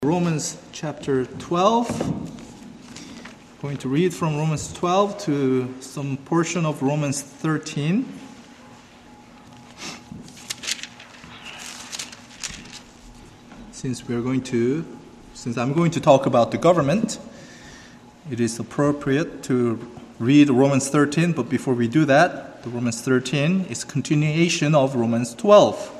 Romans chapter 12. Going to read from Romans 12 to some portion of Romans 13. Since I'm going to talk about the government, it is appropriate to read Romans 13, but before we do that, the Romans 13 is continuation of Romans 12.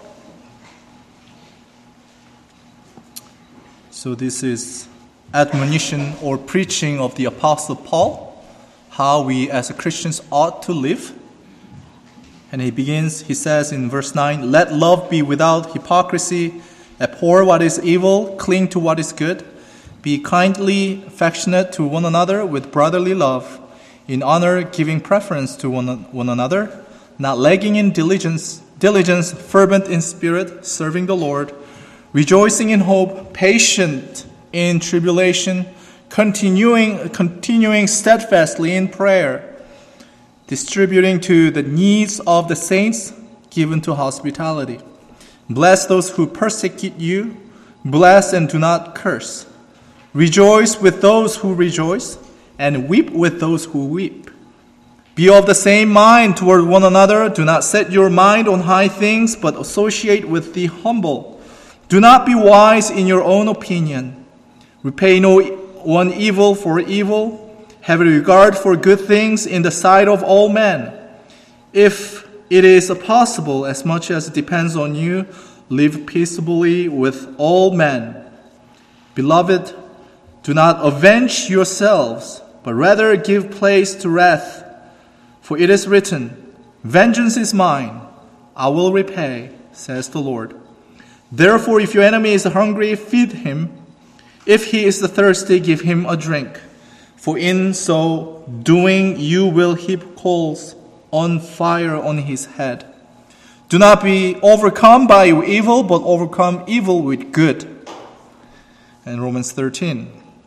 So this is admonition or preaching of the Apostle Paul, how we as Christians ought to live. And he says in verse 9, "Let love be without hypocrisy, abhor what is evil, cling to what is good, be kindly affectionate to one another with brotherly love, in honor giving preference to one another, not lagging in diligence, fervent in spirit, serving the Lord, rejoicing in hope, patient in tribulation, continuing steadfastly in prayer, distributing to the needs of the saints, given to hospitality. Bless those who persecute you, bless and do not curse. Rejoice with those who rejoice, and weep with those who weep. Be of the same mind toward one another. Do not set your mind on high things, but associate with the humble. Do not be wise in your own opinion. Repay no one evil for evil. Have a regard for good things in the sight of all men. If it is possible, as much as it depends on you, live peaceably with all men. Beloved, do not avenge yourselves, but rather give place to wrath. For it is written, 'Vengeance is mine, I will repay,' says the Lord. Therefore, if your enemy is hungry, feed him. If he is thirsty, give him a drink. For in so doing, you will heap coals on fire on his head. Do not be overcome by evil, but overcome evil with good." And Romans 13.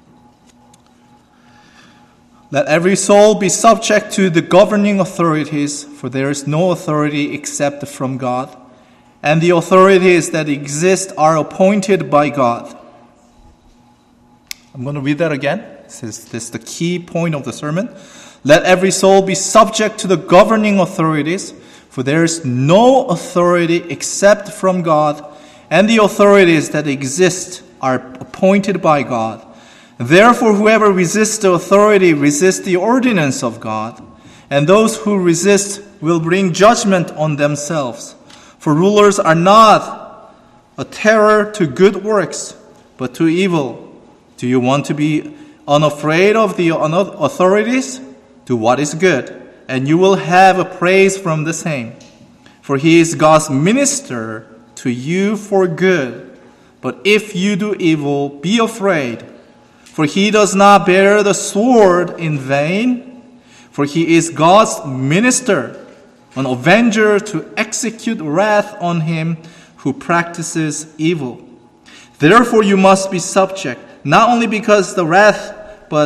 "Let every soul be subject to the governing authorities, for there is no authority except from God, and the authorities that exist are appointed by God." I'm going to read that again. This is the key point of the sermon. "Let every soul be subject to the governing authorities, for there is no authority except from God, and the authorities that exist are appointed by God. Therefore, whoever resists the authority resists the ordinance of God, and those who resist will bring judgment on themselves. For rulers are not a terror to good works, but to evil. Do you want to be unafraid of the authorities? Do what is good, and you will have a praise from the same. For he is God's minister to you for good. But if you do evil, be afraid. For he does not bear the sword in vain. For he is God's minister, an avenger to execute wrath on him who practices evil. Therefore you must be subject, not only because of wrath,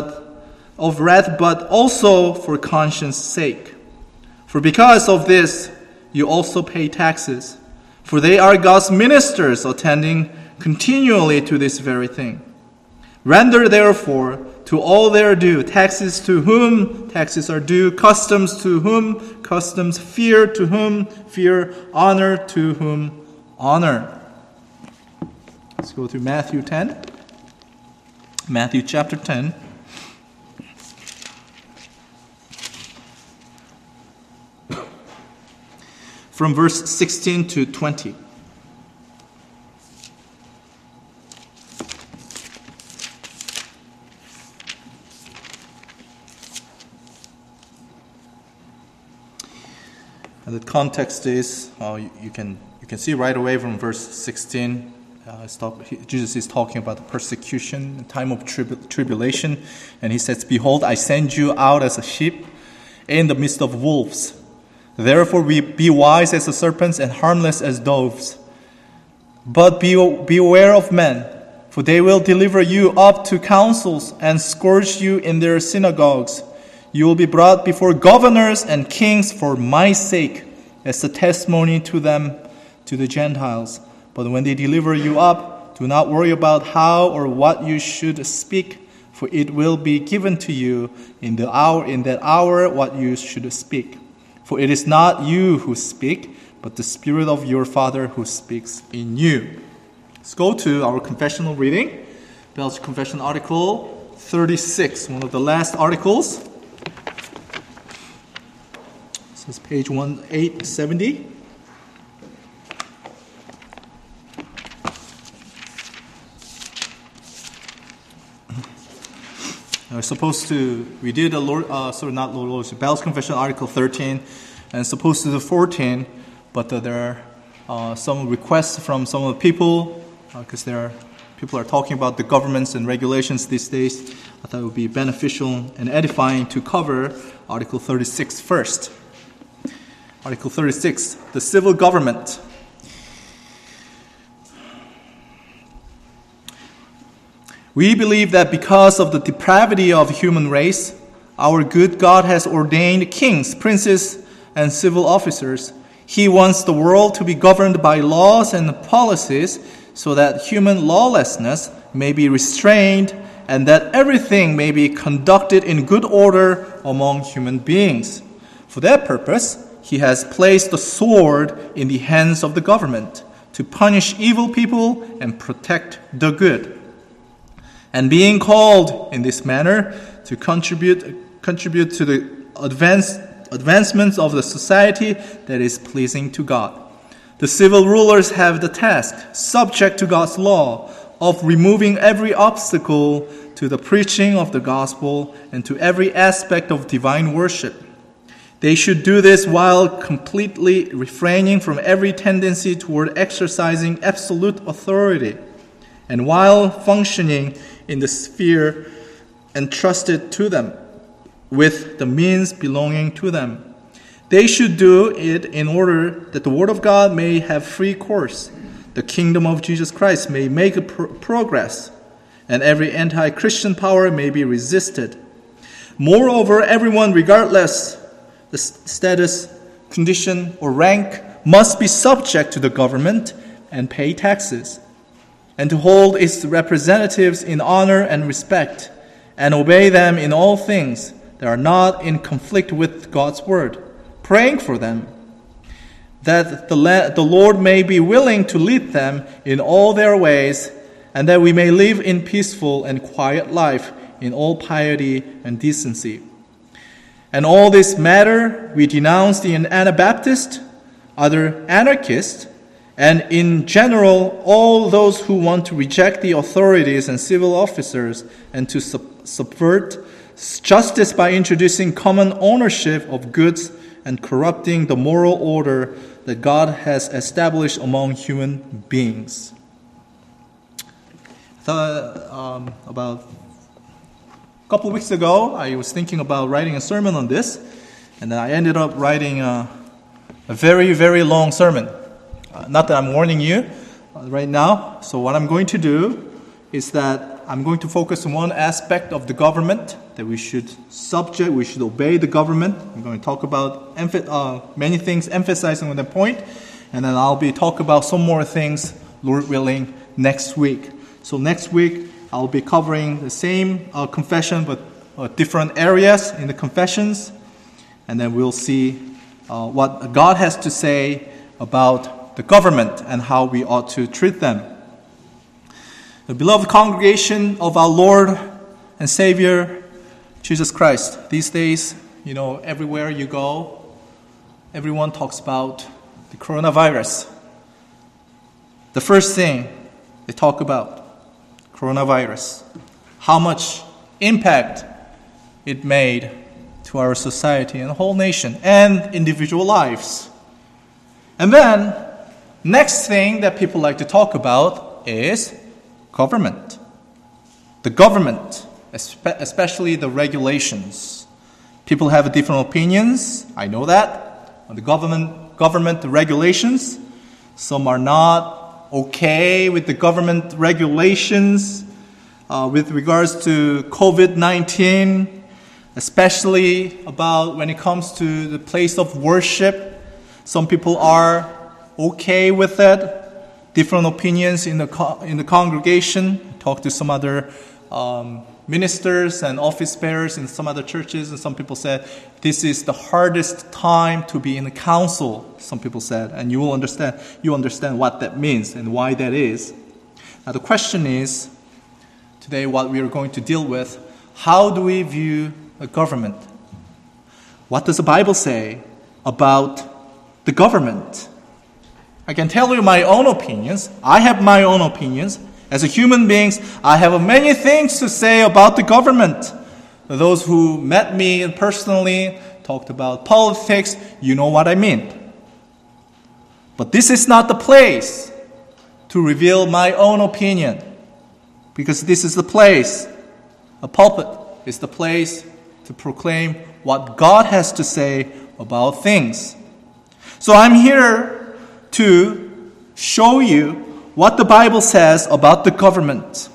but also for conscience sake. For because of this you also pay taxes, for they are God's ministers attending continually to this very thing. Render therefore to all their due, taxes to whom taxes are due, customs to whom customs, fear to whom fear, honor to whom honor." Let's go to Matthew 10. Matthew chapter 10. From verse 16 to 20. And the context is, you can see right away from verse 16, Jesus is talking about the persecution, the time of tribulation, and he says, "Behold, I send you out as a sheep in the midst of wolves. Therefore be wise as serpents and harmless as doves. But beware of men, for they will deliver you up to councils and scourge you in their synagogues. You will be brought before governors and kings for my sake, as a testimony to them, to the Gentiles. But when they deliver you up Do not worry about how or what you should speak, for it will be given to you in that hour what you should speak. For it is not you who speak, but the Spirit of your Father who speaks in you. Let's go to our confessional reading. Bell's Confession Article 36, one of the last articles. This is page 1870. We did Bell's Confession Article 13, and supposed to do 14, but there are some requests from some of the people, because people are talking about the governments and regulations these days. I thought it would be beneficial and edifying to cover Article 36 first. Article 36, the civil government. We believe that because of the depravity of the human race, our good God has ordained kings, princes, and civil officers. He wants the world to be governed by laws and policies so that human lawlessness may be restrained and that everything may be conducted in good order among human beings. For that purpose, He has placed the sword in the hands of the government to punish evil people and protect the good. And being called in this manner to contribute to the advancements of the society that is pleasing to God. The civil rulers have the task, subject to God's law, of removing every obstacle to the preaching of the gospel and to every aspect of divine worship. They should do this while completely refraining from every tendency toward exercising absolute authority, and while functioning in the sphere entrusted to them, with the means belonging to them. They should do it in order that the Word of God may have free course, the kingdom of Jesus Christ may make progress, and every anti-Christian power may be resisted. Moreover, everyone, regardless the status, condition, or rank, must be subject to the government and pay taxes, and to hold its representatives in honor and respect, and obey them in all things that are not in conflict with God's word, praying for them, that the Lord may be willing to lead them in all their ways, and that we may live in peaceful and quiet life in all piety and decency. And all this matter we denounce the Anabaptist, other anarchists, and in general, all those who want to reject the authorities and civil officers and to subvert justice by introducing common ownership of goods and corrupting the moral order that God has established among human beings. About a couple of weeks ago, I was thinking about writing a sermon on this, and I ended up writing a very, very long sermon. Not that I'm warning you right now. So what I'm going to do is that I'm going to focus on one aspect of the government that we should obey the government. I'm going to talk about many things, emphasizing on that point, and then I'll be talking about some more things, Lord willing, next week. So next week I'll be covering the same confession, but different areas in the confessions, and then we'll see what God has to say about the government and how we ought to treat them. The beloved congregation of our Lord and Savior, Jesus Christ. These days, everywhere you go, everyone talks about the coronavirus. The first thing they talk about, coronavirus. How much impact it made to our society and the whole nation and individual lives. And then, next thing that people like to talk about is government. The government, especially the regulations. People have different opinions, I know that, on the government regulations. Some are not okay with the government regulations with regards to COVID-19, especially about when it comes to the place of worship. Some people are okay with it. different opinions in the congregation. Talk to some other ministers and office bearers in some other churches, and some people said this is the hardest time to be in the council. Some people said, and you understand what that means and why that is. Now the question is, today what we are going to deal with, how do we view a government? What does the Bible say about the government? I can tell you my own opinions. I have my own opinions. As a human beings, I have many things to say about the government. Those who met me personally, talked about politics, you know what I mean. But this is not the place to reveal my own opinion, because this is the place, a pulpit is the place to proclaim what God has to say about things. So I'm here to show you what the Bible says about the government.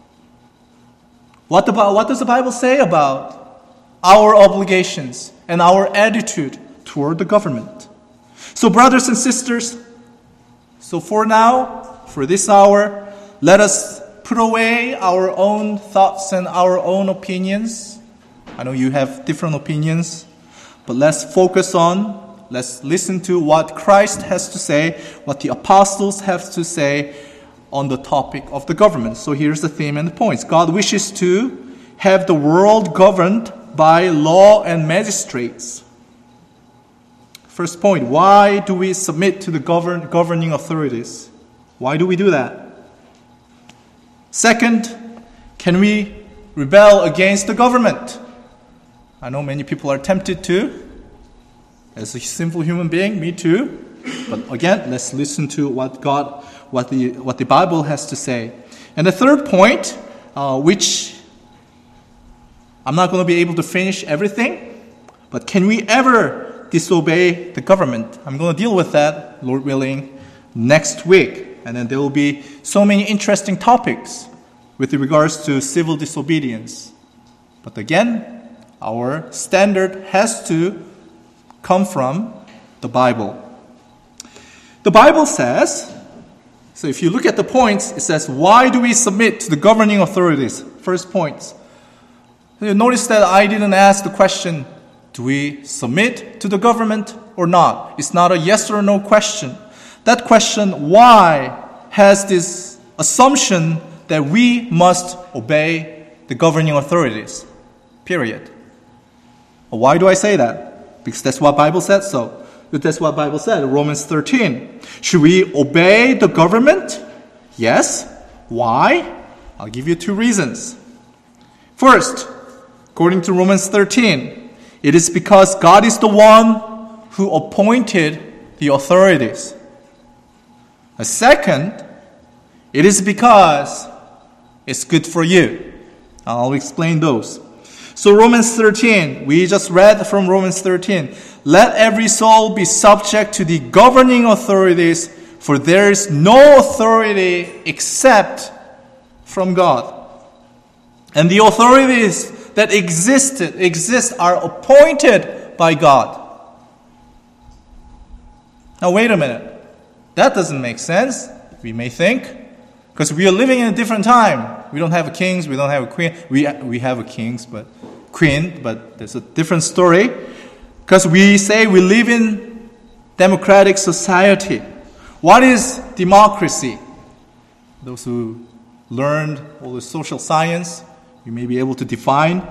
What does the Bible say about our obligations and our attitude toward the government? So brothers and sisters, so for now, for this hour, let us put away our own thoughts and our own opinions. I know you have different opinions, but let's listen to what Christ has to say, what the apostles have to say on the topic of the government. So here's the theme and the points. God wishes to have the world governed by law and magistrates. First point, why do we submit to the governing authorities? Why do we do that? Second, can we rebel against the government? I know many people are tempted to. As a sinful human being, me too. But again, let's listen to what the Bible has to say. And the third point, which I'm not going to be able to finish everything, but can we ever disobey the government? I'm going to deal with that, Lord willing, next week. And then there will be so many interesting topics with regards to civil disobedience. But again, our standard has to come from the Bible. The Bible says, so if you look at the points, it says, why do we submit to the governing authorities? First point. You notice that I didn't ask the question, do we submit to the government or not? It's not a yes or no question. That question, why, has this assumption that we must obey the governing authorities. Period. Why do I say that? Because that's what the Bible said so. That's what the Bible said, Romans 13. Should we obey the government? Yes. Why? I'll give you two reasons. First, according to Romans 13, it is because God is the one who appointed the authorities. Second, it is because it's good for you. I'll explain those. So Romans 13, we just read from Romans 13. Let every soul be subject to the governing authorities, for there is no authority except from God. And the authorities that exist are appointed by God. Now wait a minute. That doesn't make sense, we may think, because we are living in a different time. We don't have kings, we don't have a queen. We have a queen, but there's a different story. Because we say we live in democratic society. What is democracy? Those who learned all the social science, you may be able to define.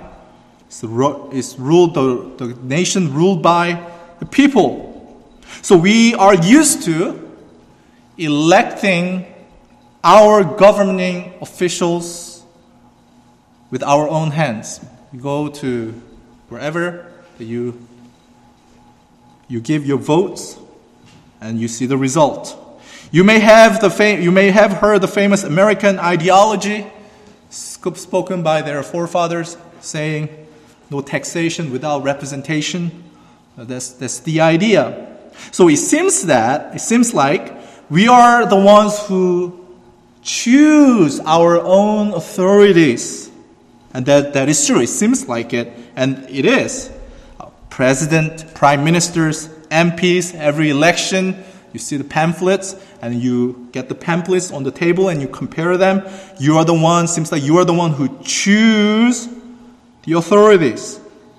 The nation ruled by the people. So we are used to electing our governing officials with our own hands. You go to wherever you give your votes, and you see the result. You may have heard the famous American ideology spoken by their forefathers, saying no taxation without representation. That's the idea. So it seems like we are the ones who choose our own authorities. And that is true. It seems like it. And it is. President, prime ministers, MPs, every election, you see the pamphlets. and you get the pamphlets on the table and you compare them, seems like you are the one who choose the authorities.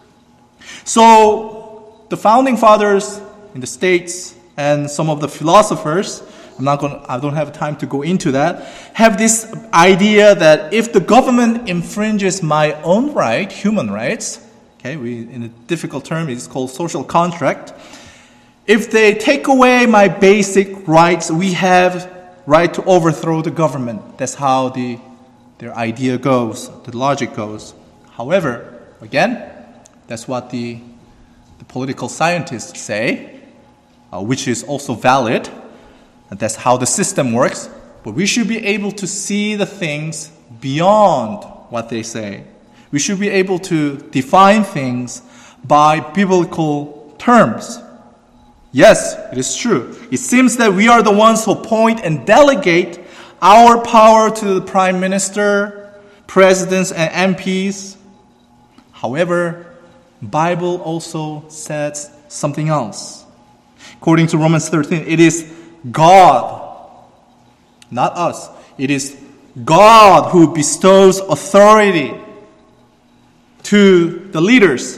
So the founding fathers in the States and some of the philosophers, I don't have time to go into that, have this idea that if the government infringes my own right, human rights, in a difficult term, it's called social contract. If they take away my basic rights, we have right to overthrow the government. That's how their idea goes, the logic goes. However, again, that's what the political scientists say, which is also valid. And that's how the system works. But we should be able to see the things beyond what they say. We should be able to define things by biblical terms. Yes, it is true. It seems that we are the ones who appoint and delegate our power to the prime minister, presidents, and MPs. However, the Bible also says something else. According to Romans 13, it is God, not us. It is God who bestows authority to the leaders.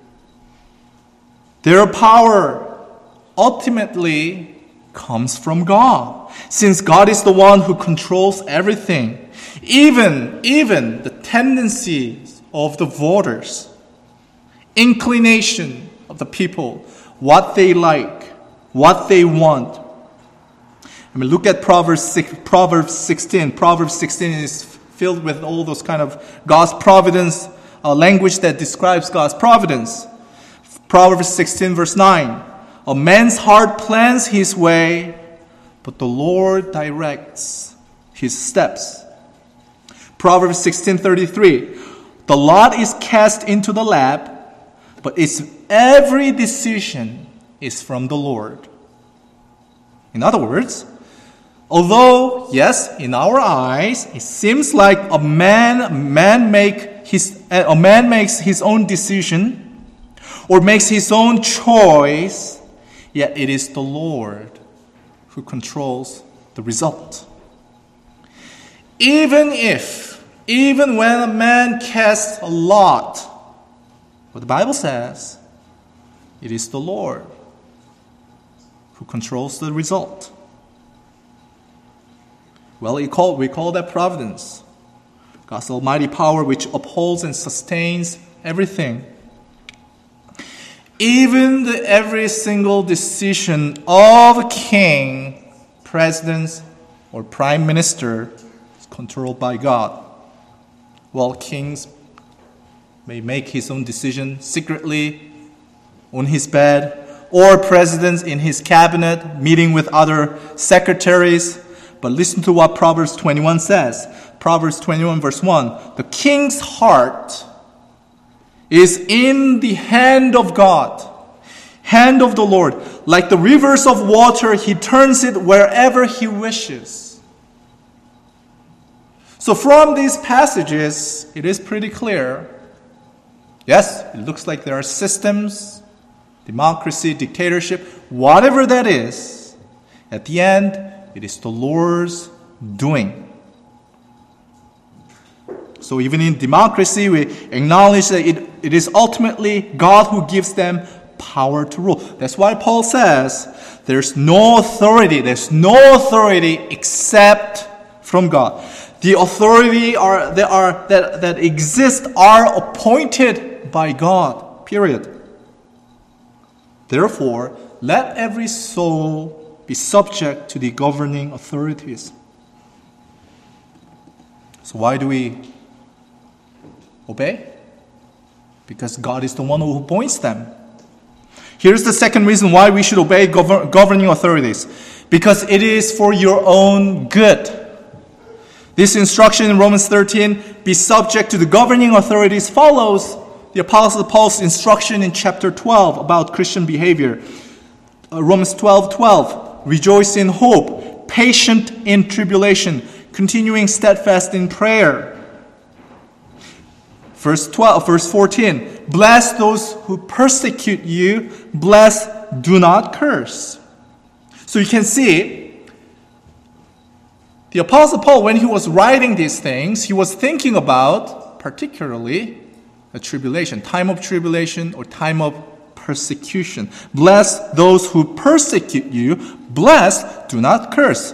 Their power ultimately comes from God, since God is the one who controls everything, even the tendencies of the voters, inclination of the people, what they like, what they want. Look at Proverbs 16. Proverbs 16 is filled with all those kind of God's providence, language that describes God's providence. Proverbs 16 verse 9. A man's heart plans his way, but the Lord directs his steps. Proverbs 16:33. The lot is cast into the lap, but its every decision is from the Lord. In other words, although, yes, in our eyes, it seems like a man makes his own decision or makes his own choice, yet it is the Lord who controls the result. Even when a man casts a lot, what the Bible says, it is the Lord who controls the result. Well, we call that providence. God's almighty power which upholds and sustains everything. Even every single decision of a king, president, or prime minister is controlled by God. While kings may make his own decision secretly on his bed, or presidents in his cabinet meeting with other secretaries. But listen to what Proverbs 21 says. Proverbs 21 verse 1. The king's heart is in the hand of God, hand of the Lord. Like the rivers of water, he turns it wherever he wishes. So from these passages, it is pretty clear. Yes, it looks like there are systems, democracy, dictatorship, whatever that is. At the end, it is the Lord's doing. So even in democracy, we acknowledge that it is ultimately God who gives them power to rule. That's why Paul says there's no authority except from God. The authority that exist are appointed by God. Period. Therefore, let every soul be subject to the governing authorities. So why do we obey? Because God is the one who appoints them. Here's the second reason why we should obey governing authorities. Because it is for your own good. This instruction in Romans 13, be subject to the governing authorities, follows the Apostle Paul's instruction in chapter 12 about Christian behavior. Romans 12:12, rejoice in hope, patient in tribulation, continuing steadfast in prayer. Verse 14, bless those who persecute you, bless, do not curse. So you can see, The Apostle Paul, when he was writing these things, he was thinking about particularly a tribulation, time of tribulation or time of persecution. Bless those who persecute you. Bless, do not curse.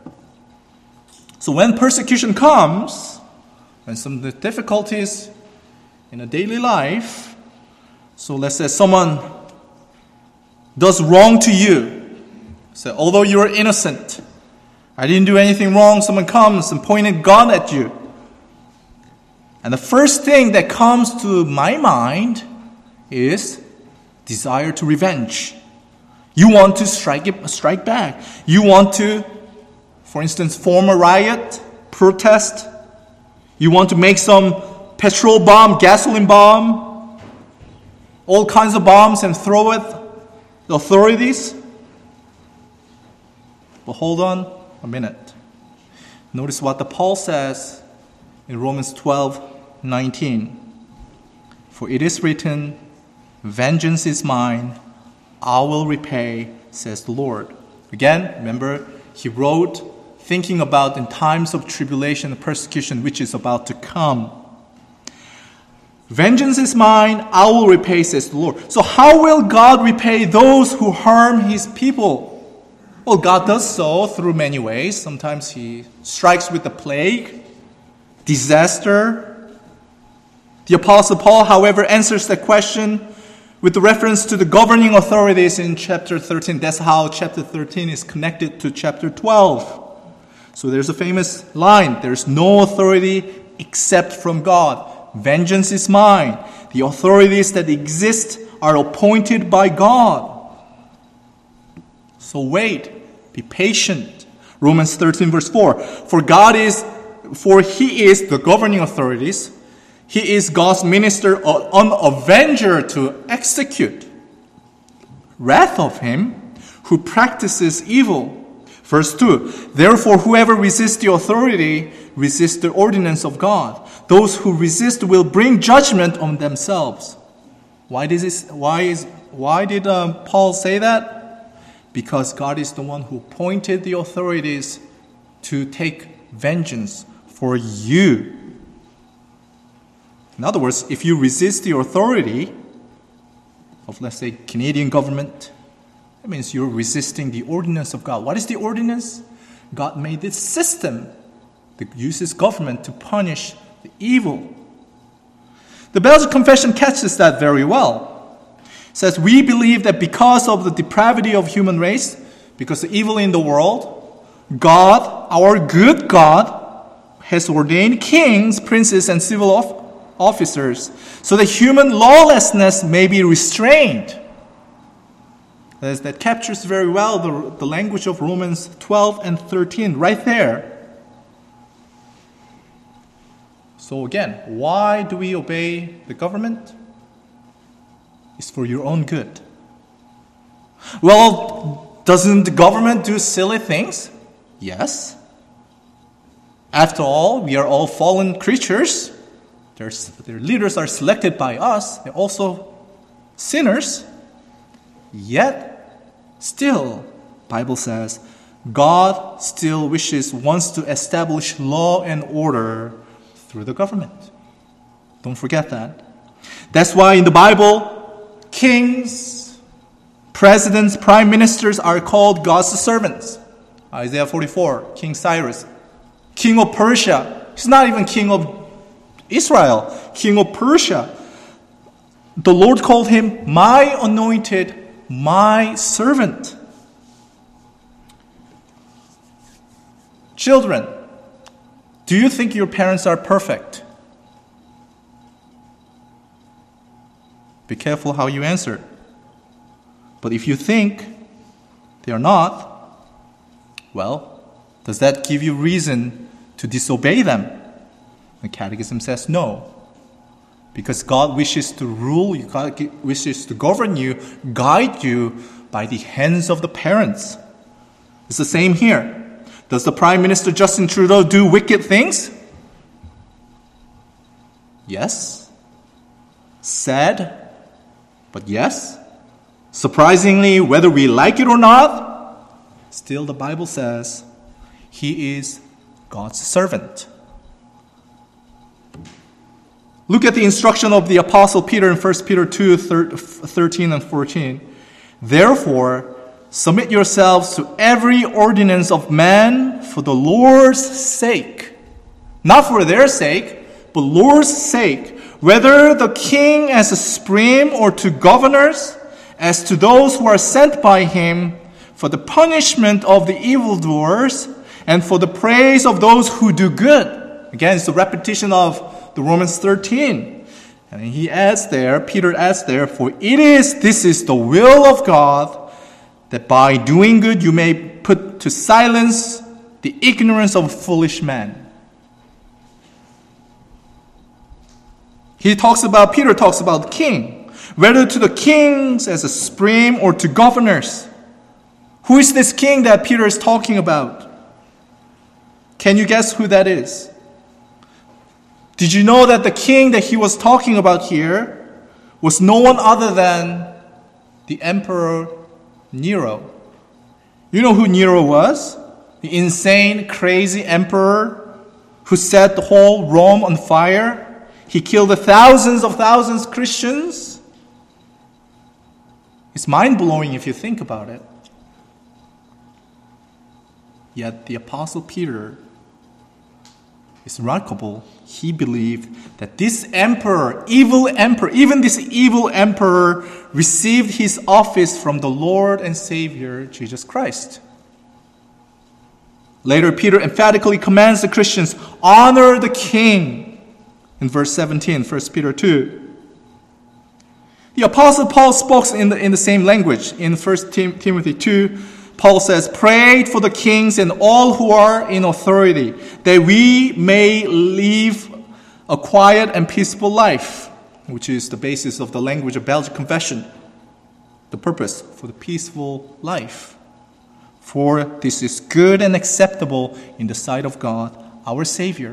So when persecution comes, when some difficulties in a daily life, so let's say someone does wrong to you. So although you are innocent, I didn't do anything wrong, someone comes and pointed gun at you. And the first thing that comes to my mind is desire to revenge. You want to strike back. You want to, for instance, form a riot, protest. You want to make some petrol bomb, gasoline bomb, all kinds of bombs and throw at the authorities. But hold on a minute. Notice what the Paul says in Romans 12:19. For it is written, vengeance is mine, I will repay, says the Lord. Again, remember, he wrote thinking about in times of tribulation and persecution which is about to come. Vengeance is mine, I will repay, says the Lord. So how will God repay those who harm his people? Well, God does so through many ways. Sometimes he strikes with the plague, disaster. The Apostle Paul, however, answers that question with the reference to the governing authorities in chapter 13. That's how chapter 13 is connected to chapter 12. So there's a famous line, there's no authority except from God. Vengeance is mine. The authorities that exist are appointed by God. So wait, be patient. Romans 13 verse 4. For he is the governing authorities. He is God's minister, an avenger to execute wrath of him who practices evil. Verse 2, therefore whoever resists the authority resists the ordinance of God. Those who resist will bring judgment on themselves. Why did Paul say that? Because God is the one who appointed the authorities to take vengeance for you. In other words, if you resist the authority of, let's say, Canadian government, that means you're resisting the ordinance of God. What is the ordinance? God made this system that uses government to punish the evil. The Belgian Confession catches that very well. It says, we believe that because of the depravity of human race, because of evil in the world, God, our good God, has ordained kings, princes, and civil officers so that human lawlessness may be restrained. That captures very well the language of Romans 12 and 13 right there. So again, why do we obey the government? It's for your own good. Well, doesn't the government do silly things? Yes. After all, we are all fallen creatures. Their leaders are selected by us. They're also sinners. Yet, still, Bible says, God still wants to establish law and order through the government. Don't forget that. That's why in the Bible, kings, presidents, prime ministers are called God's servants. Isaiah 44, King Cyrus, king of Persia. He's not even king of Israel, king of Persia. The Lord called him my anointed, my servant. Children, do you think your parents are perfect? Be careful how you answer. But if you think they are not, well, does that give you reason to disobey them? The Catechism says no. Because God wishes to rule you, God wishes to govern you, guide you by the hands of the parents. It's the same here. Does the Prime Minister Justin Trudeau do wicked things? Yes. Sad, but yes. Surprisingly, whether we like it or not, still the Bible says he is God's servant. Look at the instruction of the Apostle Peter in 1 Peter 2, 13 and 14. Therefore, submit yourselves to every ordinance of man for the Lord's sake. Not for their sake, but Lord's sake. Whether the king as a supreme or to governors, as to those who are sent by him, for the punishment of the evildoers, and for the praise of those who do good. Again, it's a repetition of the Romans 13. And he adds there, Peter adds there, for this is the will of God, that by doing good you may put to silence the ignorance of foolish men. Peter talks about the king, whether to the kings as a supreme or to governors. Who is this king that Peter is talking about? Can you guess who that is? Did you know that the king that he was talking about here was no one other than the Emperor Nero? You know who Nero was? The insane, crazy emperor who set the whole Rome on fire. He killed thousands of Christians. It's mind-blowing if you think about it. Yet the Apostle Peter, it's remarkable, he believed that this emperor, even this evil emperor, received his office from the Lord and Savior, Jesus Christ. Later, Peter emphatically commands the Christians, honor the king, in verse 17, 1 Peter 2. The Apostle Paul spoke in the same language. In 1 Timothy 2, Paul says, pray for the kings and all who are in authority, that we may live a quiet and peaceful life, which is the basis of the language of Belgic Confession. The purpose for the peaceful life. For this is good and acceptable in the sight of God, our Savior.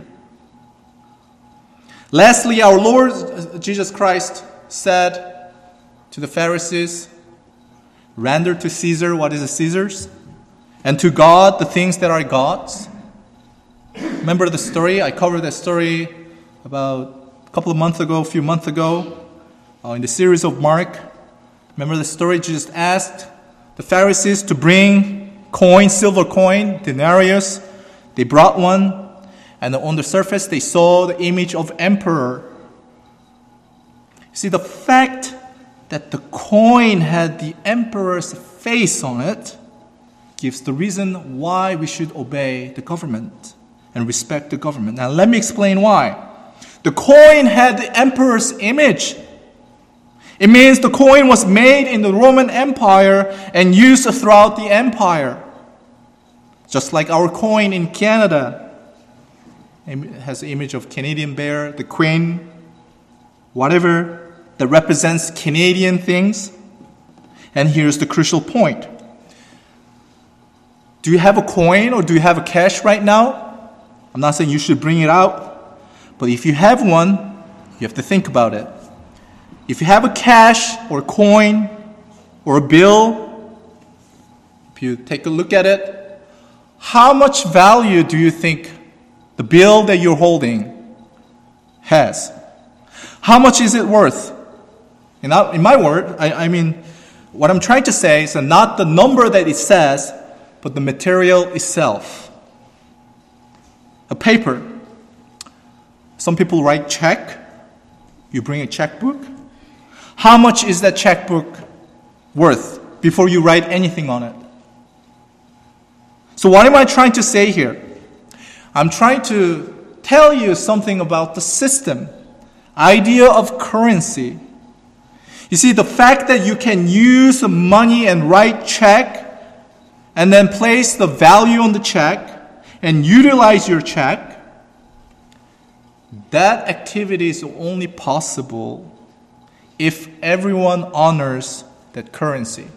Lastly, our Lord Jesus Christ said to the Pharisees, render to Caesar what is Caesar's, and to God the things that are God's. Remember the story? I covered that story about a few months ago, in the series of Mark. Remember the story? Jesus asked the Pharisees to bring silver coin, denarius. They brought one, and on the surface they saw the image of emperor. See, the fact that the coin had the emperor's face on it gives the reason why we should obey the government and respect the government. Now let me explain why. The coin had the emperor's image. It means the coin was made in the Roman Empire and used throughout the empire. Just like our coin in Canada. It has the image of Canadian bear, the queen, whatever that represents Canadian things. And here's the crucial point. Do you have a coin or do you have a cash right now? I'm not saying you should bring it out. But if you have one, you have to think about it. If you have a cash or a coin or a bill, if you take a look at it, how much value do you think the bill that you're holding has? How much is it worth? In my word, I mean, what I'm trying to say is not the number that it says, but the material itself. A paper. Some people write check. You bring a checkbook. How much is that checkbook worth before you write anything on it? So what am I trying to say here? I'm trying to tell you something about the system, idea of currency. You see, the fact that you can use money and write check and then place the value on the check and utilize your check, that activity is only possible if everyone honors that currency.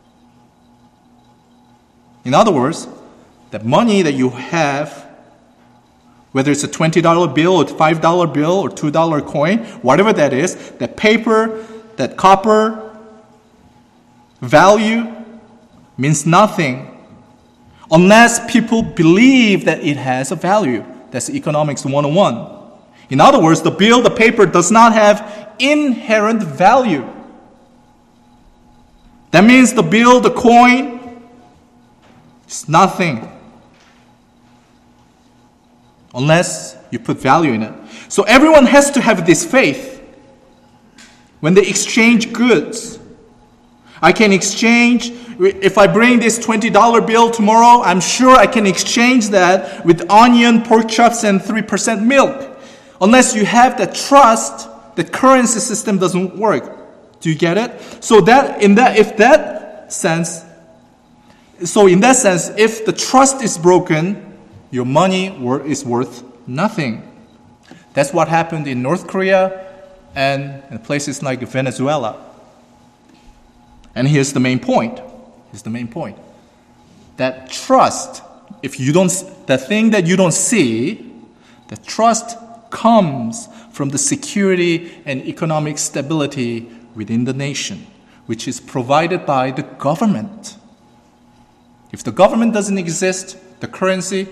In other words, that money that you have, whether it's a $20 bill or $5 bill or $2 coin, whatever that is, that paper, that copper value means nothing unless people believe that it has a value. That's Economics 101. In other words, the bill, the paper, does not have inherent value. That means the bill, the coin, is nothing unless you put value in it. So everyone has to have this faith when they exchange goods. I can exchange, if I bring this $20 bill tomorrow, I'm sure I can exchange that with onion, pork chops, and 3% milk. Unless you have that trust, the currency system doesn't work. Do you get it? So in that sense, if the trust is broken, your money is worth nothing. That's what happened in North Korea and in places like Venezuela. And here's the main point. That trust, the thing that you don't see, the trust comes from the security and economic stability within the nation, which is provided by the government. If the government doesn't exist, the currency.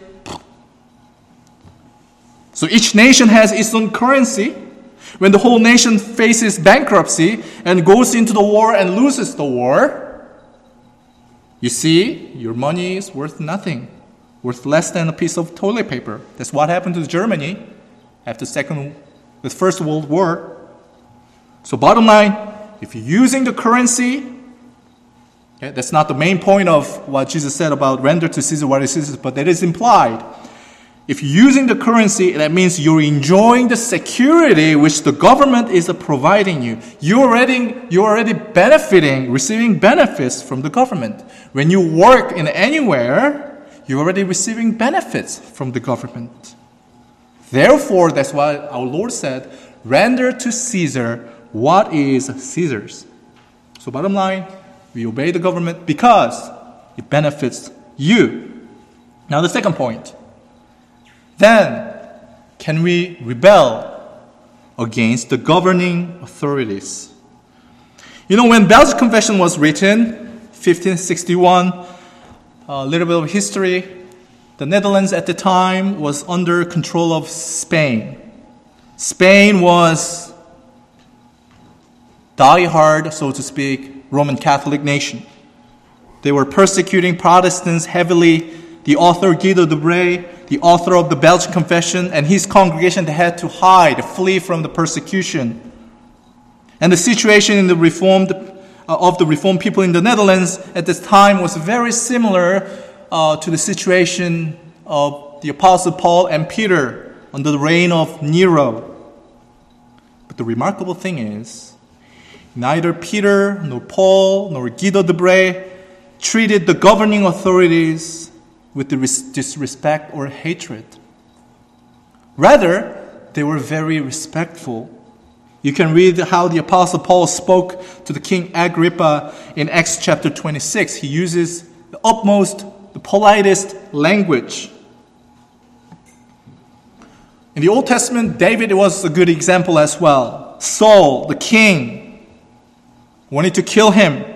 So each nation has its own currency. When the whole nation faces bankruptcy and goes into the war and loses the war, you see, your money is worth nothing, worth less than a piece of toilet paper. That's what happened to Germany after the First World War. So bottom line, if you're using the currency, okay, that's not the main point of what Jesus said about render to Caesar what is Caesar's, but that is implied. If you're using the currency, that means you're enjoying the security which the government is providing you. You're already benefiting, receiving benefits from the government. When you work in anywhere, you're already receiving benefits from the government. Therefore, that's why our Lord said, render to Caesar what is Caesar's. So bottom line, we obey the government because it benefits you. Now the second point. Then, can we rebel against the governing authorities? You know, when Belgic Confession was written, 1561, a little bit of history, the Netherlands at the time was under control of Spain. Spain was die-hard, so to speak, Roman Catholic nation. They were persecuting Protestants heavily. The author, Guido de Brès, the author of the Belgic Confession, and his congregation, they had to flee from the persecution. And the situation in the Reformed people in the Netherlands at this time was very similar to the situation of the Apostle Paul and Peter under the reign of Nero. But the remarkable thing is, neither Peter, nor Paul, nor Guido de Brès treated the governing authorities with disrespect or hatred. Rather, they were very respectful. You can read how the Apostle Paul spoke to the King Agrippa in Acts chapter 26. He uses the politest language. In the Old Testament, David was a good example as well. Saul, the king, wanted to kill him.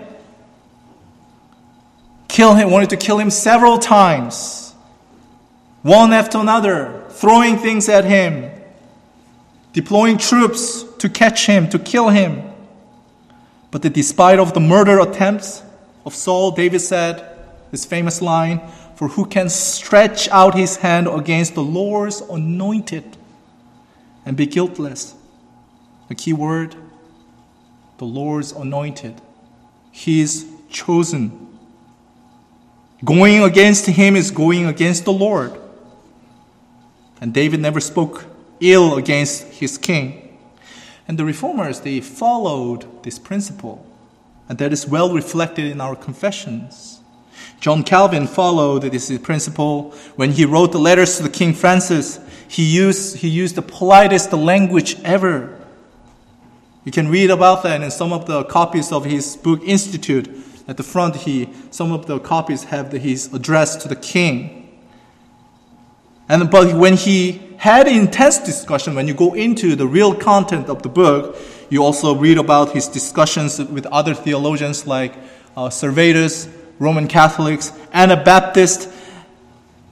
Wanted to kill him several times, one after another, throwing things at him, deploying troops to catch him, to kill him. But despite of the murder attempts of Saul, David said this famous line, "For who can stretch out his hand against the Lord's anointed and be guiltless?" The key word, the Lord's anointed. He is chosen. Going against him is going against the Lord. And David never spoke ill against his king. And the reformers, they followed this principle. And that is well reflected in our confessions. John Calvin followed this principle when he wrote the letters to the King Francis. He used the politest language ever. You can read about that in some of the copies of his book, Institute. At the front, some of the copies have his address to the king. But when he had intense discussion, when you go into the real content of the book, you also read about his discussions with other theologians like Servetus, Roman Catholics, Anabaptists,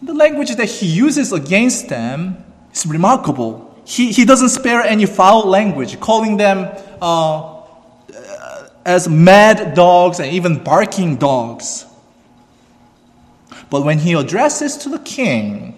The language that he uses against them is remarkable. He doesn't spare any foul language, calling them as mad dogs and even barking dogs. But when he addresses to the king,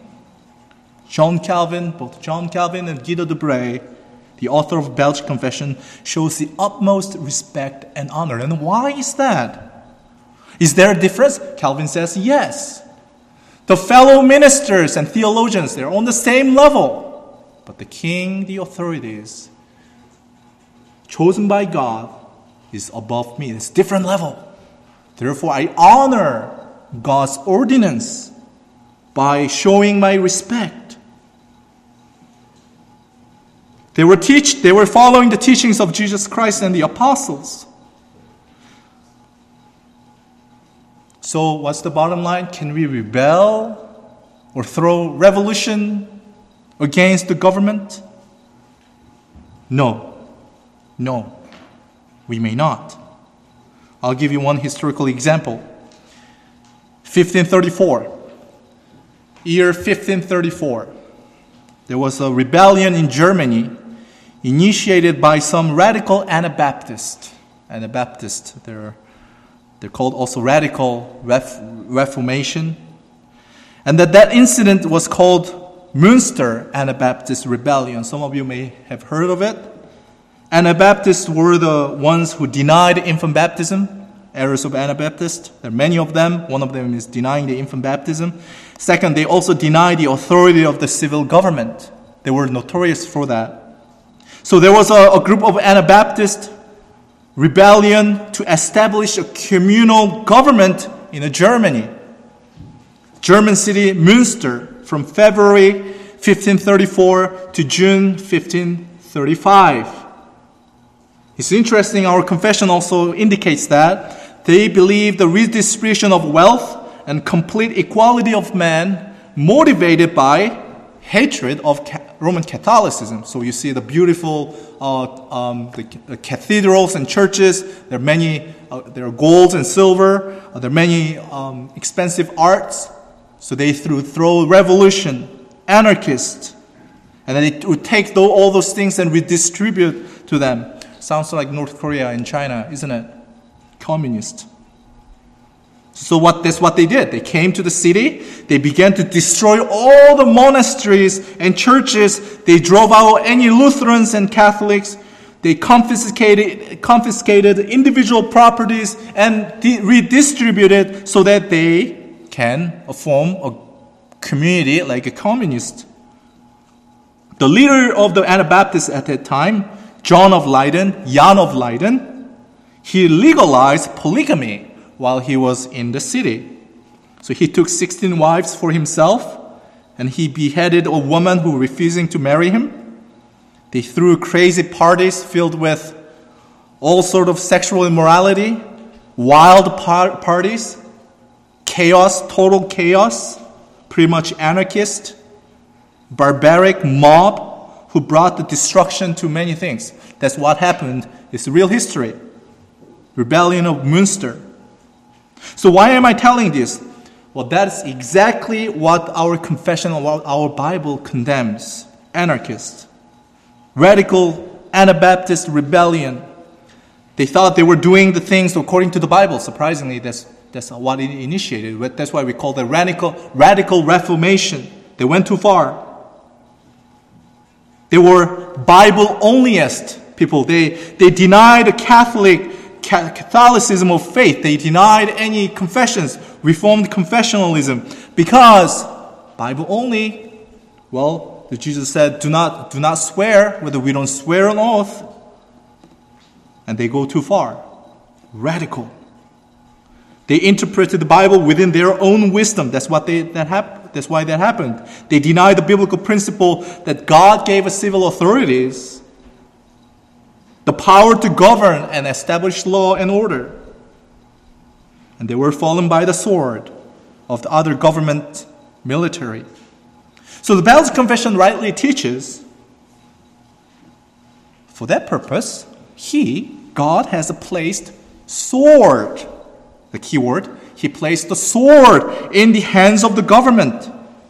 both John Calvin and Guido de Brès, the author of Belgic Confession, shows the utmost respect and honor. And why is that? Is there a difference? Calvin says yes. The fellow ministers and theologians, they're on the same level. But the king, the authorities, chosen by God, is above me. It's a different level. Therefore, I honor God's ordinance by showing my respect. They were following the teachings of Jesus Christ and the apostles. So what's the bottom line? Can we rebel or throw revolution against the government? No, we may not. I'll give you one historical example. 1534. Year 1534. There was a rebellion in Germany initiated by some radical Anabaptists. They're called also radical Reformation. And that incident was called Münster Anabaptist Rebellion. Some of you may have heard of it. Anabaptists were the ones who denied infant baptism, errors of Anabaptists. There are many of them. One of them is denying the infant baptism. Second, they also denied the authority of the civil government. They were notorious for that. So there was a group of Anabaptist rebellion to establish a communal government in Germany. German city Münster from February 1534 to June 1535. It's interesting, our confession also indicates that they believe the redistribution of wealth and complete equality of man motivated by hatred of Roman Catholicism. So you see the beautiful the cathedrals and churches. There are golds and silver. There are many expensive arts. So they throw revolution, anarchist, and then it would take all those things and redistribute to them. Sounds like North Korea and China, isn't it? Communist. So that's what they did. They came to the city. They began to destroy all the monasteries and churches. They drove out any Lutherans and Catholics. They confiscated individual properties and redistributed so that they can form a community like a communist. The leader of the Anabaptists at that time, Jan of Leiden, he legalized polygamy while he was in the city. So he took 16 wives for himself, and he beheaded a woman who refusing to marry him. They threw crazy parties filled with all sort of sexual immorality, wild parties, chaos, total chaos, pretty much anarchist, barbaric mob who brought the destruction to many things. That's what happened. It's real history. Rebellion of Münster. So why am I telling this? Well, that's exactly what our confession, what our Bible condemns. Anarchists. Radical Anabaptist rebellion. They thought they were doing the things according to the Bible. Surprisingly, that's what it initiated. That's why we call it radical Reformation. They went too far. They were Bible-onlyist people. They denied Catholicism of faith. They denied any confessions, Reformed confessionalism, because Bible only. Well, Jesus said, "Do not swear, whether we don't swear an oath," and they go too far. Radical. They interpreted the Bible within their own wisdom. That's why that happened. They denied the biblical principle that God gave us civil authorities the power to govern and establish law and order. And they were fallen by the sword of the other government military. So the Belgic Confession rightly teaches, for that purpose, God has placed sword. The key word, He placed the sword in the hands of the government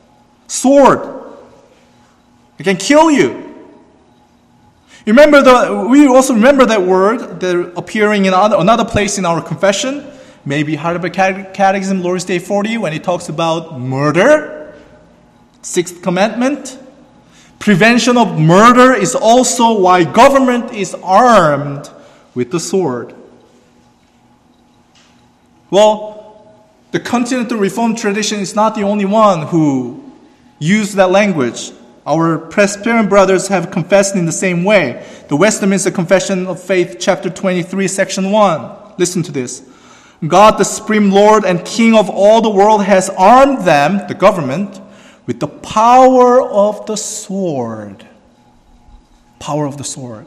Sword. It can kill you. We also remember that word that appearing in another place in our confession, maybe Heidelberg Catechism, Lord's Day 40, when it talks about murder, sixth commandment. Prevention of murder is also why government is armed with the sword. Well, the Continental Reformed tradition is not the only one who used that language. Our Presbyterian brothers have confessed in the same way. The Westminster Confession of Faith, chapter 23, section 1. Listen to this. God, the supreme Lord and King of all the world, has armed them, the government, with the power of the sword. Power of the sword.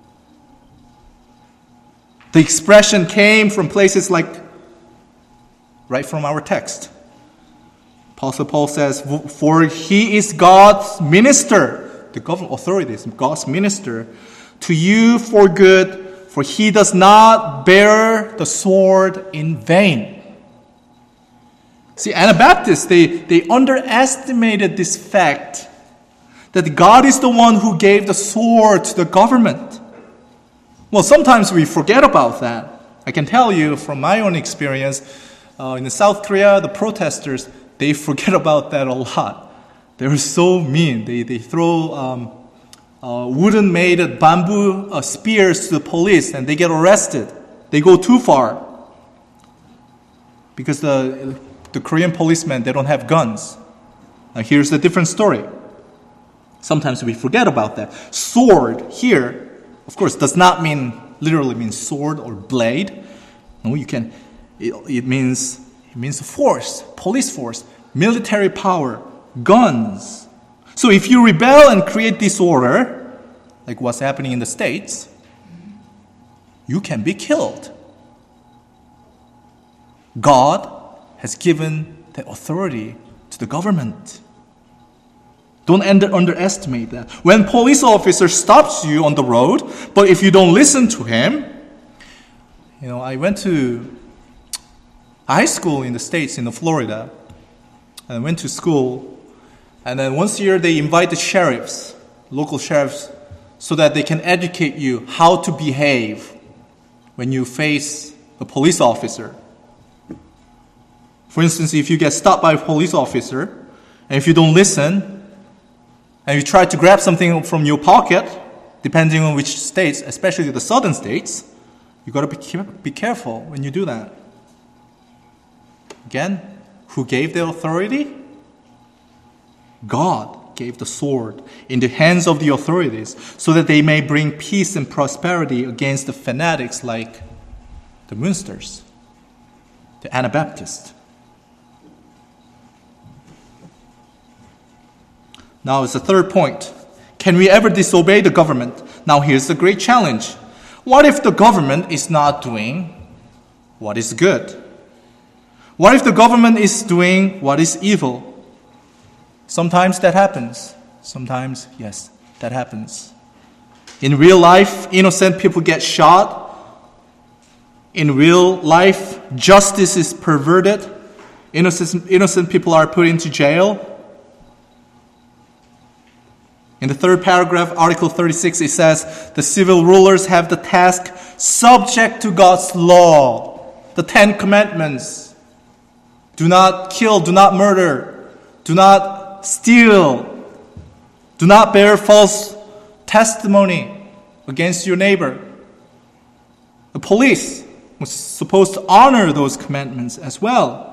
The expression came from places like, right from our text. Apostle Paul says, for he is God's minister, the government authority is God's minister, to you for good, for he does not bear the sword in vain. See, Anabaptists, they underestimated this fact that God is the one who gave the sword to the government. Well, sometimes we forget about that. I can tell you from my own experience, in South Korea, the protesters, they forget about that a lot. They're so mean. They throw wooden-made bamboo spears to the police and they get arrested. They go too far. Because the Korean policemen, they don't have guns. Now here's a different story. Sometimes we forget about that. Sword here, of course, does not literally mean sword or blade. No, it means force, police force, military power, guns. So if you rebel and create disorder, like what's happening in the States, you can be killed. God has given the authority to the government. Don't underestimate that. When police officer stops you on the road, but if you don't listen to him, I went to high school in the States, in Florida. I went to school, and then once a year they invite the sheriffs, local sheriffs, so that they can educate you how to behave when you face a police officer. For instance, if you get stopped by a police officer, and if you don't listen, and you try to grab something from your pocket, depending on which states, especially the southern states, you got to be careful when you do that. Again, who gave the authority? God gave the sword in the hands of the authorities so that they may bring peace and prosperity against the fanatics like the Munsters, the Anabaptists. Now it's the third point. Can we ever disobey the government? Now here's the great challenge. What if the government is not doing what is good? What if the government is doing what is evil? Sometimes that happens. Sometimes, yes, that happens. In real life, innocent people get shot. In real life, justice is perverted. Innocent people are put into jail. In the third paragraph, Article 36, it says, the civil rulers have the task subject to God's law, the 10 commandments. Do not kill, do not murder, do not steal, do not bear false testimony against your neighbor. The police was supposed to honor those commandments as well.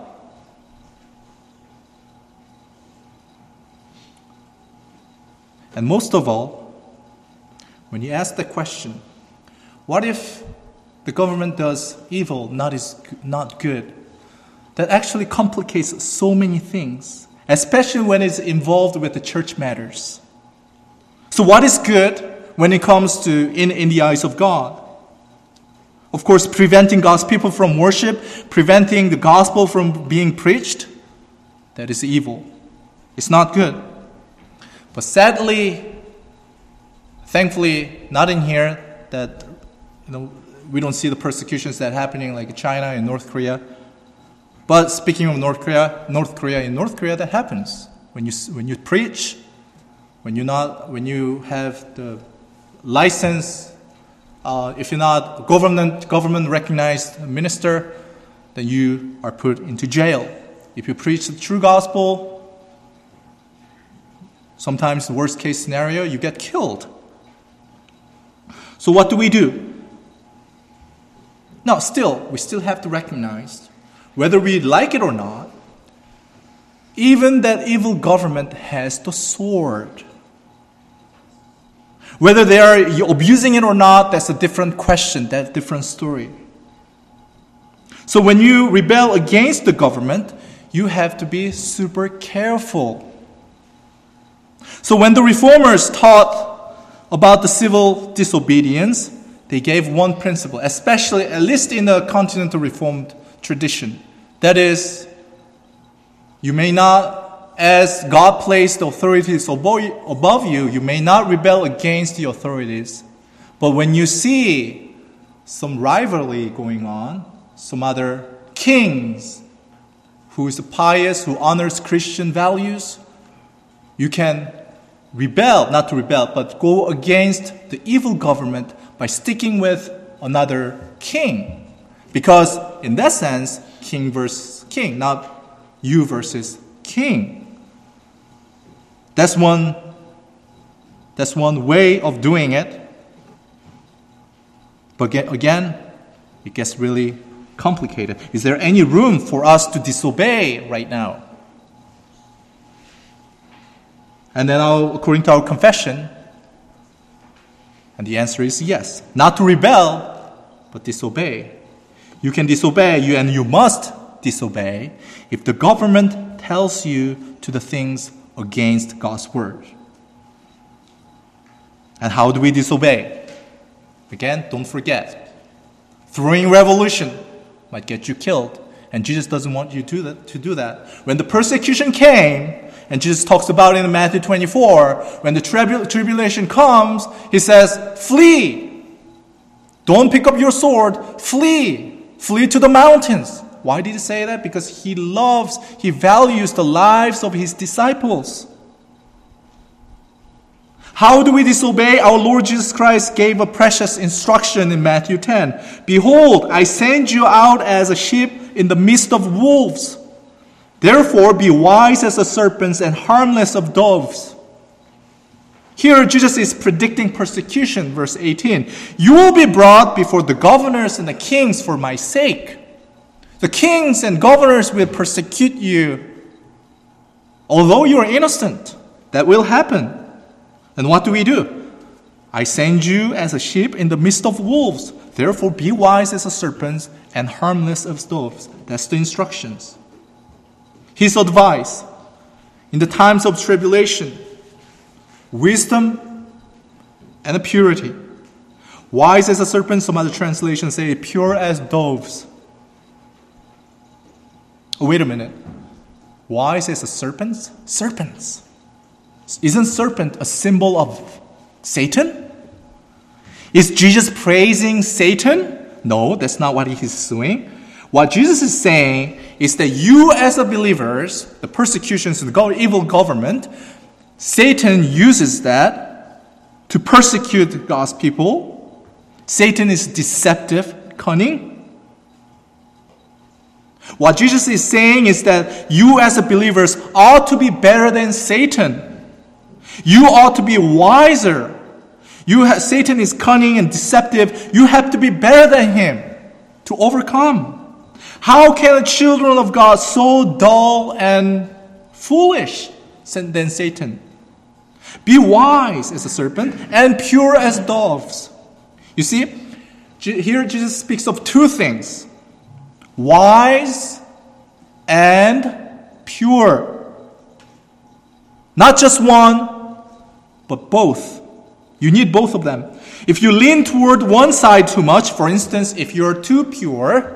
And most of all, when you ask the question, what if the government does evil, not good? That actually complicates so many things, especially when it's involved with the church matters. So what is good when it comes to in the eyes of God? Of course, preventing God's people from worship, preventing the gospel from being preached, that is evil. It's not good. But sadly, thankfully, not in here that we don't see the persecutions that are happening like China and North Korea. But speaking of North Korea, that happens. when you preach, when you have the license, if you're not government recognized minister, then you are put into jail. If you preach the true gospel, sometimes the worst case scenario, you get killed. So what do? Now, we still have to recognize, whether we like it or not, even that evil government has the sword. Whether they are abusing it or not, that's a different question, that's a different story. So when you rebel against the government, you have to be super careful. So when the reformers taught about the civil disobedience, they gave one principle, especially, at least in the continental Reformed tradition. That is, you may not, as God placed the authorities above you, you may not rebel against the authorities. But when you see some rivalry going on, some other kings who is pious, who honors Christian values, you can but go against the evil government by sticking with another king. Because in that sense, king versus king, not you versus king. That's one way of doing it. But again, it gets really complicated. Is there any room for us to disobey right now? And then according to our confession, and the answer is yes. Not to rebel, but disobey. You can disobey, and you must disobey if the government tells you to the things against God's word. And how do we disobey? Again, don't forget. Throwing revolution might get you killed. And Jesus doesn't want you to do that. When the persecution came, and Jesus talks about it in Matthew 24, when the tribulation comes, he says, flee. Don't pick up your sword. Flee. Flee to the mountains. Why did he say that? Because he values the lives of his disciples. How do we disobey? Our Lord Jesus Christ gave a precious instruction in Matthew 10. Behold, I send you out as a sheep in the midst of wolves. Therefore, be wise as the serpents and harmless as doves. Here, Jesus is predicting persecution, verse 18. You will be brought before the governors and the kings for my sake. The kings and governors will persecute you, although you are innocent. That will happen. And what do? I send you as a sheep in the midst of wolves. Therefore, be wise as the serpents and harmless as doves. That's the instructions. His advice in the times of tribulation, wisdom and purity. Wise as a serpent, some other translations say pure as doves. Oh, wait a minute. Wise as a serpent? Serpents. Isn't serpent a symbol of Satan? Is Jesus praising Satan? No, that's not what he's doing. What Jesus is saying is that you as a believers, the persecutions of the evil government, Satan uses that to persecute God's people. Satan is deceptive, cunning. What Jesus is saying is that you as a believers ought to be better than Satan. You ought to be wiser. Satan is cunning and deceptive. You have to be better than him to overcome. How can the children of God so dull and foolish than Satan? Be wise as a serpent and pure as doves. You see, here Jesus speaks of two things. Wise and pure. Not just one, but both. You need both of them. If you lean toward one side too much, for instance, if you're too pure,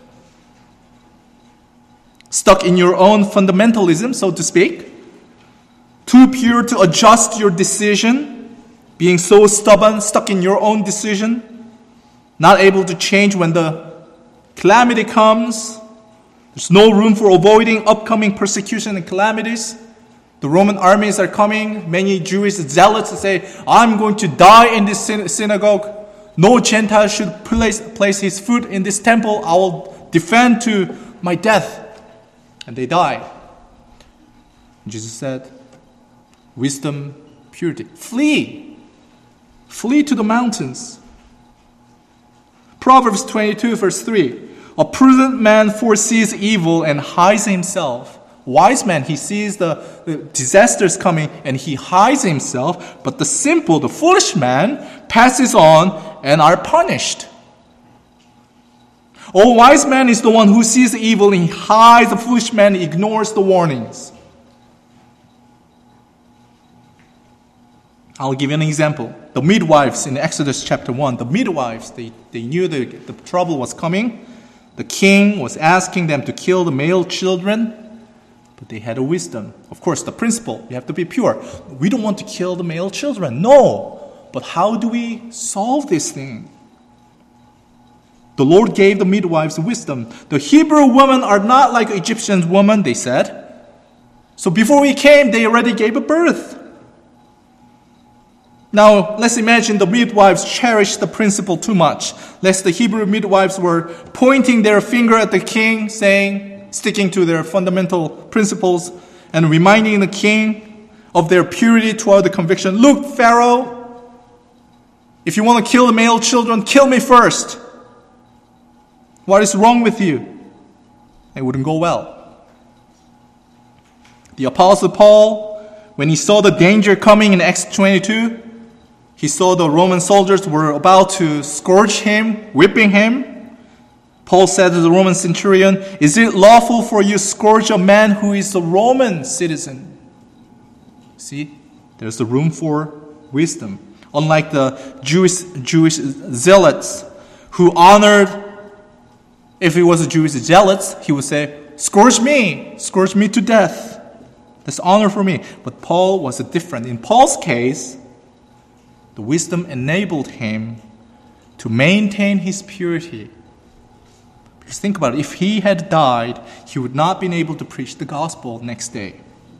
stuck in your own fundamentalism, so to speak, too pure to adjust your decision, being so stubborn, stuck in your own decision, not able to change when the calamity comes, there's no room for avoiding upcoming persecution and calamities, the Roman armies are coming. Many Jewish zealots say, I'm going to die in this synagogue. No Gentile should place his foot in this temple. I will defend to my death. And they die. Jesus said, wisdom, purity. Flee. Flee to the mountains. Proverbs 22 verse 3. A prudent man foresees evil and hides himself. Wise man, he sees the disasters coming and he hides himself. But the simple, the foolish man passes on and are punished. A wise man is the one who sees evil and he hides. The foolish man ignores the warnings. I'll give you an example. The midwives in Exodus chapter 1, the midwives, they knew the trouble was coming. The king was asking them to kill the male children, but they had a wisdom. Of course, the principle, you have to be pure. We don't want to kill the male children. No. But how do we solve this thing? The Lord gave the midwives wisdom. The Hebrew women are not like Egyptian women, they said. So before we came, they already gave a birth. Now, let's imagine the midwives cherished the principle too much. Lest the Hebrew midwives were pointing their finger at the king, sticking to their fundamental principles, and reminding the king of their purity toward the conviction. Look, Pharaoh, if you want to kill the male children, kill me first. What is wrong with you? It wouldn't go well. The Apostle Paul, when he saw the danger coming in Acts 22, he saw the Roman soldiers were about to scourge him, whipping him. Paul said to the Roman centurion, is it lawful for you to scourge a man who is a Roman citizen? See, there's the room for wisdom. Unlike the Jewish zealots who honored, if he was a Jewish zealot, he would say, scourge me to death. That's honor for me. But Paul was different. In Paul's case, the wisdom enabled him to maintain his purity. Because think about it, if he had died, he would not have been able to preach the gospel next day.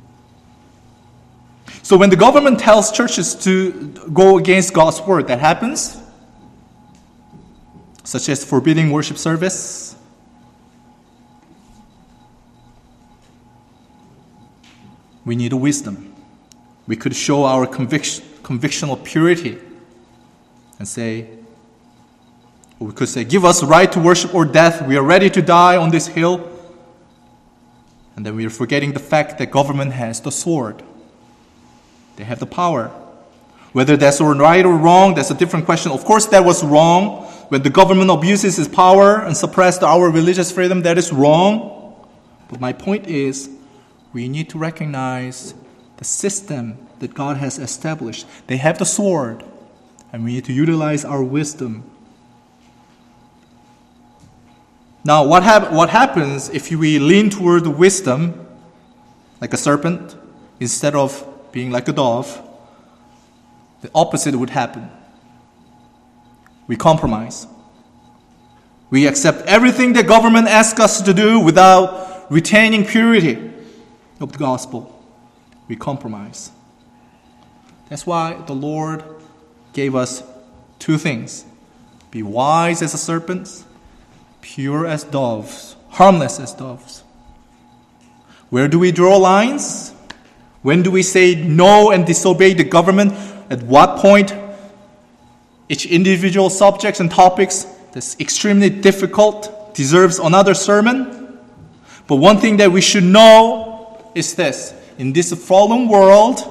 So when the government tells churches to go against God's word, that happens, such as forbidding worship service, we need a wisdom. We could show our convictional purity and say, or we could say, give us right to worship or death. We are ready to die on this hill. And then we are forgetting the fact that government has the sword. They have the power. Whether that's right or wrong, that's a different question. Of course, that was wrong. When the government abuses its power and suppresses our religious freedom, that is wrong. But my point is, we need to recognize the system that God has established. They have the sword, and we need to utilize our wisdom. Now, what happens if we lean toward the wisdom, like a serpent, instead of being like a dove? The opposite would happen. We compromise. We accept everything the government asks us to do without retaining purity of the gospel. We compromise. That's why the Lord gave us two things. Be wise as a serpent, pure as doves, harmless as doves. Where do we draw lines? When do we say no and disobey the government? At what point? Each individual subjects and topics that's extremely difficult deserves another sermon. But one thing that we should know is this. In this fallen world,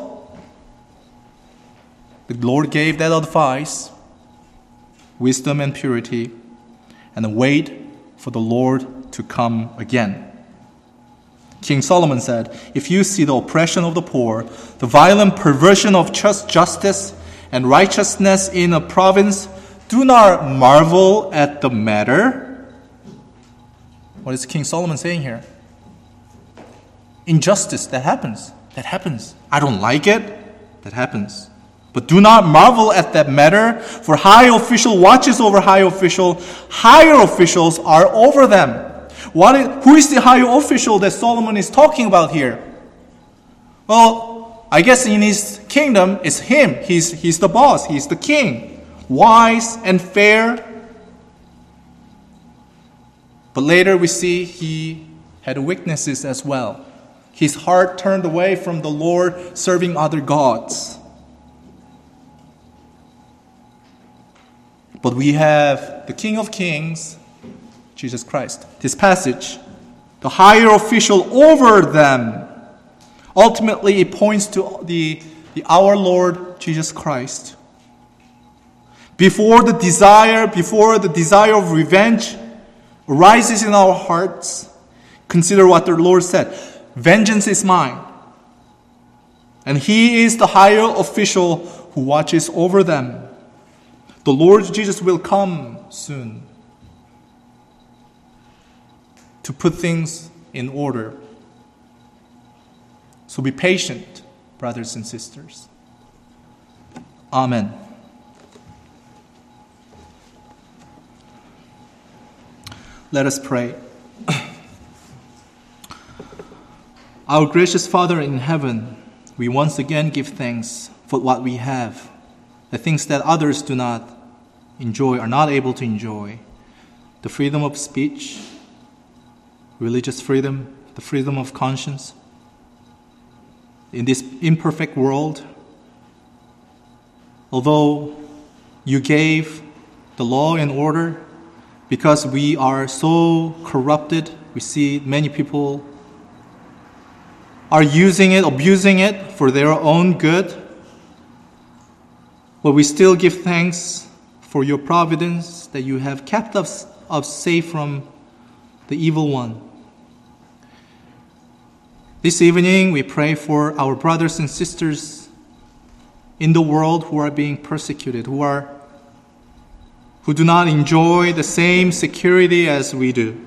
the Lord gave that advice, wisdom and purity, and wait for the Lord to come again. King Solomon said, if you see the oppression of the poor, the violent perversion of justice and righteousness in a province, do not marvel at the matter. What is King Solomon saying here? Injustice, that happens. That happens. I don't like it. That happens. But do not marvel at that matter, for high official watches over high official. Higher officials are over them. Who is the higher official that Solomon is talking about here? Well, I guess in his kingdom, it's him. He's the boss. He's the king. Wise and fair. But later we see he had weaknesses as well. His heart turned away from the Lord, serving other gods. But we have the King of Kings, Jesus Christ. This passage, the higher official over them, ultimately it points to our Lord Jesus Christ. Before the desire of revenge arises in our hearts, consider what the Lord said. Vengeance is mine. And He is the higher official who watches over them. The Lord Jesus will come soon to put things in order. So be patient, brothers and sisters. Amen. Let us pray. Our gracious Father in heaven, we once again give thanks for what we have, the things that others do not enjoy, are not able to enjoy, the freedom of speech, religious freedom, the freedom of conscience. In this imperfect world, although you gave the law and order, because we are so corrupted, we see many people are using it, abusing it for their own good. But we still give thanks for your providence that you have kept us safe from the evil one. This evening we pray for our brothers and sisters in the world who are being persecuted, who do not enjoy the same security as we do.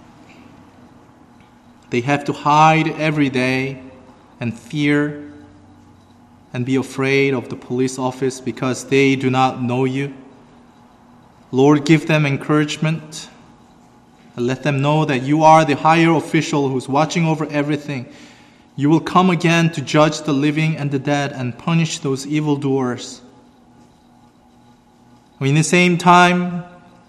They have to hide every day and fear and be afraid of the police office because they do not know you. Lord, give them encouragement and let them know that you are the higher official who's watching over everything. You will come again to judge the living and the dead and punish those evildoers. In the same time,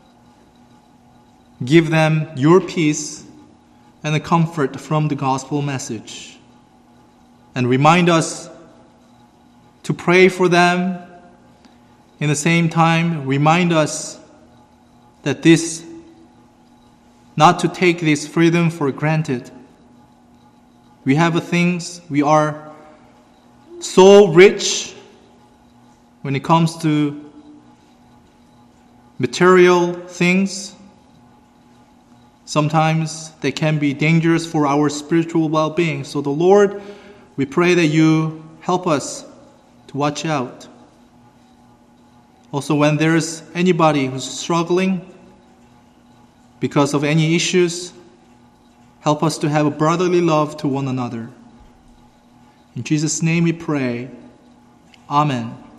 give them your peace and the comfort from the gospel message. And remind us to pray for them. In the same time, remind us that not to take this freedom for granted. We have things, we are so rich when it comes to material things. Sometimes they can be dangerous for our spiritual well-being. So the Lord, we pray that you help us to watch out. Also, when there's anybody who's struggling because of any issues, help us to have a brotherly love to one another. In Jesus' name we pray. Amen.